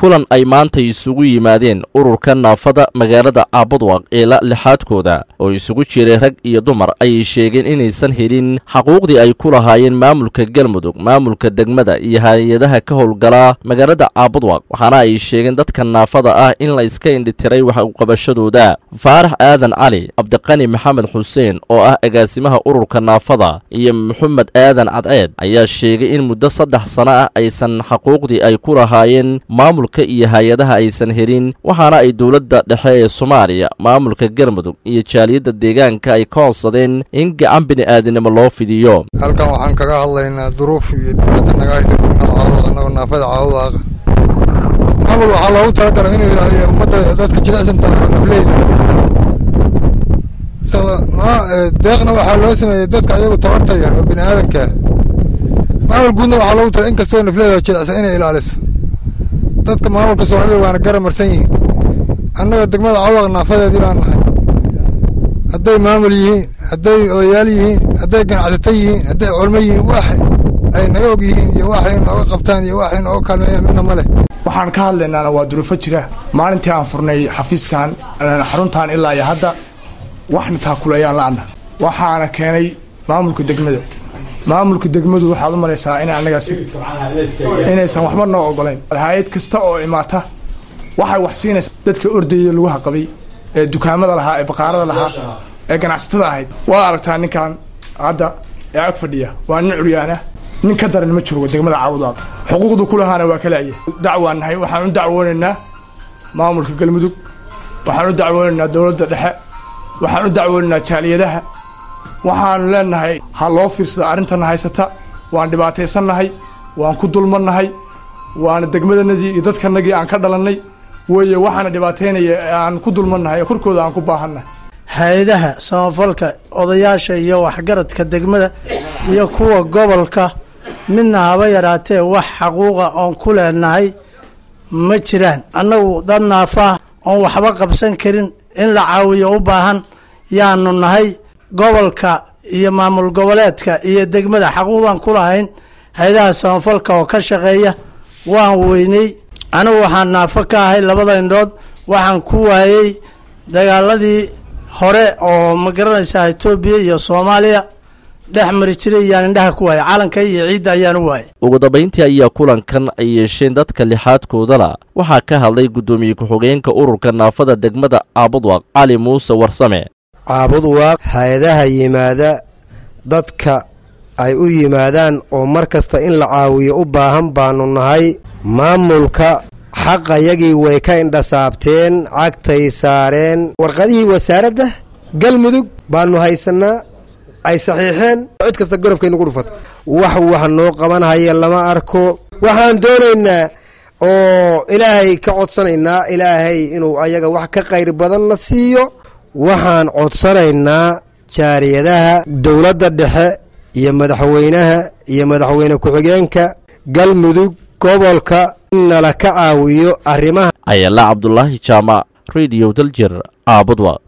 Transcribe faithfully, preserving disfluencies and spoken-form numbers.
kulan ay maanta isugu yimaadeen ururka naafada magaalada Caabudwaaq ee la lixaadkooda oo isugu jiray rag iyo dumar ay sheegeen inaysan helin xaquuqdii ay ku lahaayeen maamulka Galmudug maamulka degmada iyo hay'adaha ka howlgala magaalada Caabudwaaq waxaana ay sheegeen dadka naafada ah in la iska indhitiray wax u qabashadooda Faarax Aadan Cali Abdiqani Maxamed Xuseen oo ah agaasimaha ururka naafada iyo Maxamed Aadan Cadceed ayaa sheegay in muddo saddex sano ah aysan xaquuqdii ay ku lahaayeen maamulka iyo hay'adaha aysan helin waxaana ay dawladda dhexe ee Soomaaliya maamulka Galmudug iyo jaaliyada deegaanka ay ka codsadeen in gacan bini'aadanimo loo fidiyo halkan waxaan kaga hadlaynaa duruuf iyo dibadda naga haysta annaga naafada Caabudwaaq maamul waxaa loogu talagalay inuu ilaaliyo ummadda dadka jilicsan tahay nafleyda deeqna waxaa loo sameeyay dadka ayagu tabartaya oo bini'aadanka maamul guudna waxaa loogu talagalay inkastoo nafleyda jilicsan inay ilaaliso dadka maamulka Soomaaliya waana garamarsan yihiin annaga degmada Caabudwaaq naafadeedii baan nahay hadday maamul yihiin hadday odayaal yihiin hadday ganacsato yihiin hadday culmo yihiin wax ay naga og yihiin iyo wax ay nooga qabtaan iyo wax ay nooga kaalmeeyaan midna ma leh waxaan ka hadlaynaa waa duruufo jira maalintii aan furnay xafiiskan xaruntan ilaa iyo hadda waxna taakulayaan la'ana waxaana keenay maamulka degmada maamulka degmadu waxa u malaysaa in anaga si inaysan waxba noo ogolayn hay'ad kasta oo imaata waxay wax siinaysaa dadka ordayay lagu haqabay ee dukaamada lahaa ee baqaarada lahaa ee ganacsatada ahayd waa aragtaa ninkan hadda ee ag fadhiya waa nin curyaana nin ka daran ma joogo degmada Caabudwaaq xuquuqdu ku lahaana waa kala ayay dacwaanahay waxaan u dacwoonaynaa maamulka Galmudug waxaan u dacwoonaynaa dawladda dhexe waxaan u dacwoonaynaa jaaliyadaha waxaan leenahay ha loo fiirsado arrintan haysata waan dhibaataysanahay waan ku dulmanahay waan degmadanadii iyo dadkanagii aan ka dhalanay weeye waxaana dhibaateynaya aan ku dulmanahay korkooda aan ku baahannahay hay'adaha samafalka odayaasha iyo waxgaradka degmada iyo kuwa gobolka midna haba yaraatee wax xaquuqa oon ku leenahay ma jiraan annagu dad naafa oon waxba qabsan karin in la caawiyo u baahan yaanu nahay gobolka iyo maamul goboleedka iyo degmada xaquuqdan ku lahayn hay'adaha samafalka oo ka shaqeeya waan weynay anigu waxaan naafo ka ahay labada indhood waxaan ku waayay dagaaladii hore oo ma garanaysaa Itoobiya iyo Soomaaliya dhex mari jiray yaan indhaha ku waayay calanka iyo ciidda ayaan u waayay ugu dambeyntii ayaa kulankan ay yeesheen dadka lixaadkoodana waxaa ka hadlay gudoomiye ku-xigeenka ururka naafada degmada Caabudwaaq Cali Muuse Warsame Caabudwaaq hay'adaha yimaada dadka ay u yimaadaan oo markasta in la caawiyo u baahan baanu nahay maamulka xaqayagii way ka indhasaabteen cagtay saareen warqadihii wasaaradda Galmudug baanu haysanaa ay saxiixeen cid kasta gorofkaynu ku dhufato wax wax noo qaban haya lama arko waxaan doonaynaa oo ilaahay ka codsanaynaa ilaahay inuu ayaga wax ka qayr badanna siiyo waxaan codsanaynaa jaariyadaha dawladda dhexe iyo madaxweynaha iyo madaxweyne ku-xigeenka Galmudug gobolka nala ka caawiyo arrimaha ayala Cabdullaahi Jaamac Radio Daljir Caabudwaaq